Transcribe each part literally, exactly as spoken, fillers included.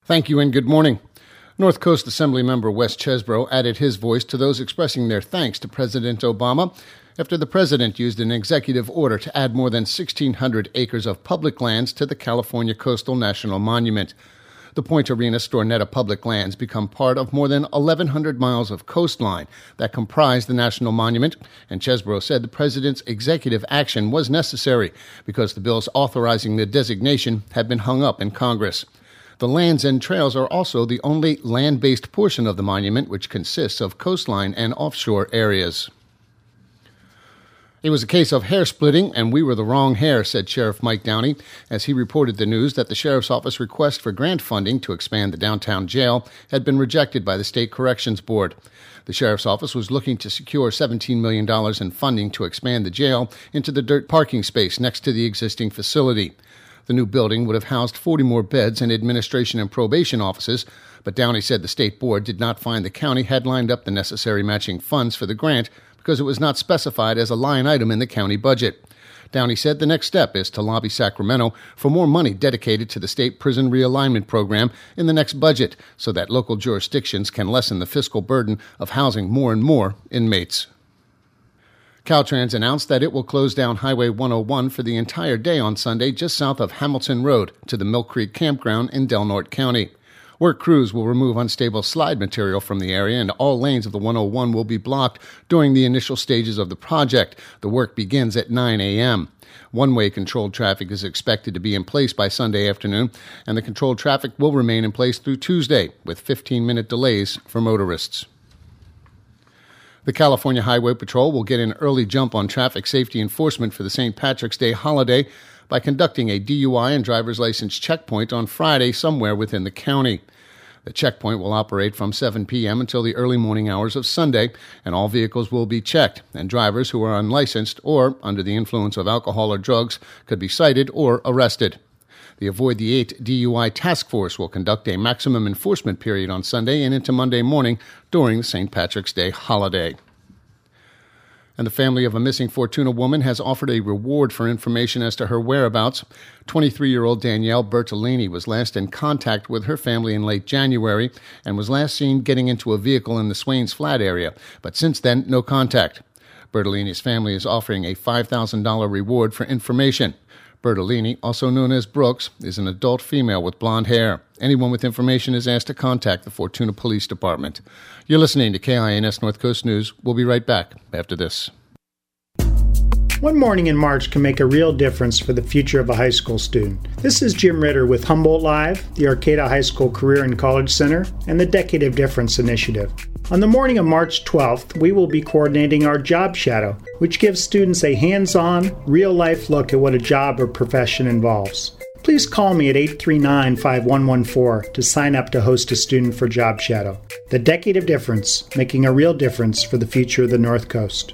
Thank you and good morning. North Coast Assemblymember Wes Chesbro added his voice to those expressing their thanks to President Obama after the president used an executive order to add more than sixteen hundred acres of public lands to the California Coastal National Monument. The Point Arena Stornetta public lands become part of more than eleven hundred miles of coastline that comprise the National Monument, and Chesbro said the president's executive action was necessary because the bills authorizing the designation had been hung up in Congress. The lands and trails are also the only land-based portion of the monument, which consists of coastline and offshore areas. It was a case of hair splitting, and we were the wrong hair, said Sheriff Mike Downey, as he reported the news that the Sheriff's Office request for grant funding to expand the downtown jail had been rejected by the State Corrections Board. The Sheriff's Office was looking to secure seventeen million dollars in funding to expand the jail into the dirt parking space next to the existing facility. The new building would have housed forty more beds and administration and probation offices, but Downey said the state board did not find the county had lined up the necessary matching funds for the grant because it was not specified as a line item in the county budget. Downey said the next step is to lobby Sacramento for more money dedicated to the state prison realignment program in the next budget so that local jurisdictions can lessen the fiscal burden of housing more and more inmates. Caltrans announced that it will close down Highway one oh one for the entire day on Sunday just south of Hamilton Road to the Mill Creek Campground in Del Norte County. Work crews will remove unstable slide material from the area, and all lanes of the one oh one will be blocked during the initial stages of the project. The work begins at nine a.m. One-way controlled traffic is expected to be in place by Sunday afternoon, and the controlled traffic will remain in place through Tuesday, with fifteen-minute delays for motorists. The California Highway Patrol will get an early jump on traffic safety enforcement for the Saint Patrick's Day holiday by conducting a D U I and driver's license checkpoint on Friday somewhere within the county. The checkpoint will operate from seven p.m. until the early morning hours of Sunday, and all vehicles will be checked, and drivers who are unlicensed or under the influence of alcohol or drugs could be cited or arrested. The Avoid the Eight D U I Task Force will conduct a maximum enforcement period on Sunday and into Monday morning during the Saint Patrick's Day holiday. And the family of a missing Fortuna woman has offered a reward for information as to her whereabouts. twenty-three-year-old Danielle Bertolini was last in contact with her family in late January and was last seen getting into a vehicle in the Swains Flat area, but since then, no contact. Bertolini's family is offering a five thousand dollars reward for information. Bertolini, also known as Brooks, is an adult female with blonde hair. Anyone with information is asked to contact the Fortuna Police Department. You're listening to K I N S North Coast News. We'll be right back after this. One morning in March can make a real difference for the future of a high school student. This is Jim Ritter with Humboldt Live, the Arcata High School Career and College Center, and the Decade of Difference Initiative. On the morning of March twelfth, we will be coordinating our Job Shadow, which gives students a hands-on, real-life look at what a job or profession involves. Please call me at eight three nine, five one one four to sign up to host a student for Job Shadow. The Decade of Difference, making a real difference for the future of the North Coast.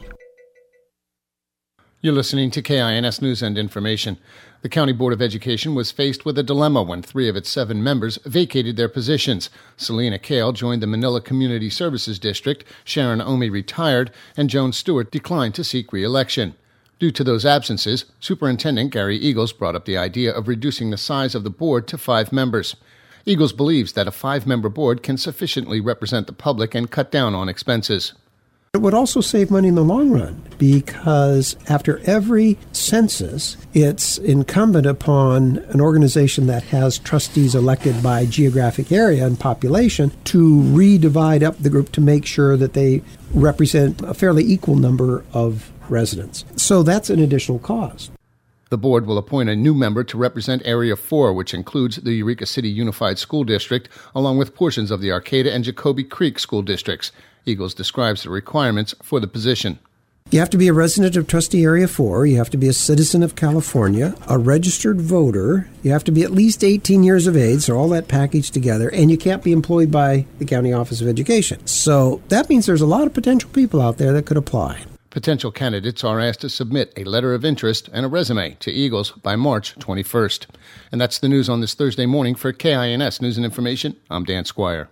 You're listening to K I N S News and Information. The County Board of Education was faced with a dilemma when three of its seven members vacated their positions. Selena Kale joined the Manila Community Services District, Sharon Omi retired, and Joan Stewart declined to seek re-election. Due to those absences, Superintendent Gary Eagles brought up the idea of reducing the size of the board to five members. Eagles believes that a five-member board can sufficiently represent the public and cut down on expenses. It would also save money in the long run because after every census, it's incumbent upon an organization that has trustees elected by geographic area and population to re-divide up the group to make sure that they represent a fairly equal number of residents. So that's an additional cost. The board will appoint a new member to represent Area four, which includes the Eureka City Unified School District, along with portions of the Arcata and Jacoby Creek school districts. Eagles describes the requirements for the position. You have to be a resident of Trustee Area four, you have to be a citizen of California, a registered voter, you have to be at least eighteen years of age, so all that packaged together, and you can't be employed by the County Office of Education. So that means there's a lot of potential people out there that could apply. Potential candidates are asked to submit a letter of interest and a resume to Eagles by March twenty-first. And that's the news on this Thursday morning. For K I N S News and Information, I'm Dan Squire.